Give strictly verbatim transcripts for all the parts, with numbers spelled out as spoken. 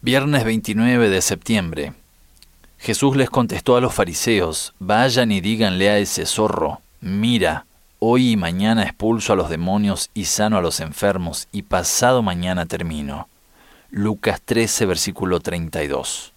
Viernes veintinueve de septiembre. Jesús les contestó a los fariseos: vayan y díganle a ese zorro, mira, hoy y mañana expulso a los demonios y sano a los enfermos, y pasado mañana termino. Lucas trece, versículo treinta y dos.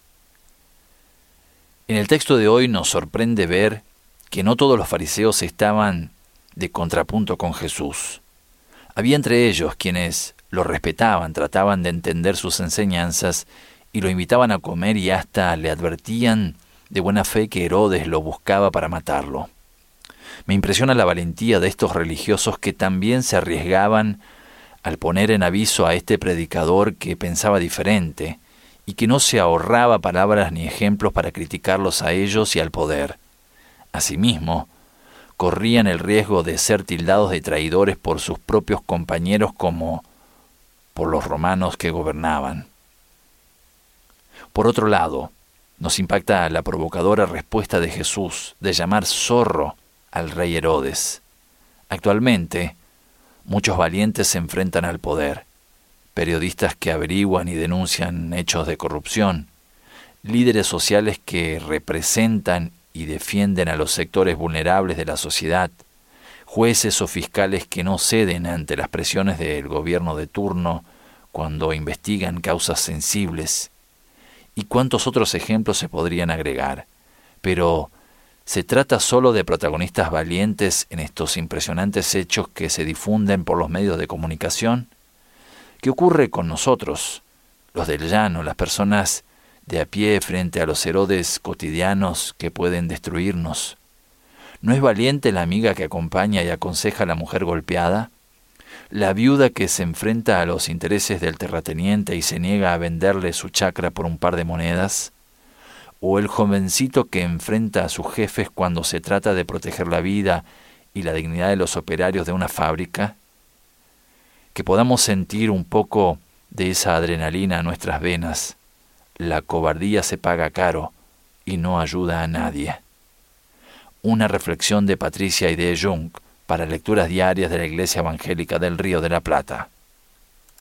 En el texto de hoy nos sorprende ver que no todos los fariseos estaban de contrapunto con Jesús. Había entre ellos quienes lo respetaban, trataban de entender sus enseñanzas y lo invitaban a comer y hasta le advertían de buena fe que Herodes lo buscaba para matarlo. Me impresiona la valentía de estos religiosos que también se arriesgaban al poner en aviso a este predicador que pensaba diferente y que no se ahorraba palabras ni ejemplos para criticarlos a ellos y al poder. Asimismo, corrían el riesgo de ser tildados de traidores por sus propios compañeros como por los romanos que gobernaban. Por otro lado, nos impacta la provocadora respuesta de Jesús de llamar zorro al rey Herodes. Actualmente, muchos valientes se enfrentan al poder, periodistas que averiguan y denuncian hechos de corrupción, líderes sociales que representan y defienden a los sectores vulnerables de la sociedad, jueces o fiscales que no ceden ante las presiones del gobierno de turno cuando investigan causas sensibles, y cuántos otros ejemplos se podrían agregar. Pero, ¿se trata solo de protagonistas valientes en estos impresionantes hechos que se difunden por los medios de comunicación? ¿Qué ocurre con nosotros, los del llano, las personas de a pie frente a los Herodes cotidianos que pueden destruirnos? ¿No es valiente la amiga que acompaña y aconseja a la mujer golpeada? ¿La viuda que se enfrenta a los intereses del terrateniente y se niega a venderle su chacra por un par de monedas? ¿O el jovencito que enfrenta a sus jefes cuando se trata de proteger la vida y la dignidad de los operarios de una fábrica? Que podamos sentir un poco de esa adrenalina en nuestras venas. La cobardía se paga caro y no ayuda a nadie. Una reflexión de Patricia y de Jung para lecturas diarias de la Iglesia Evangélica del Río de la Plata.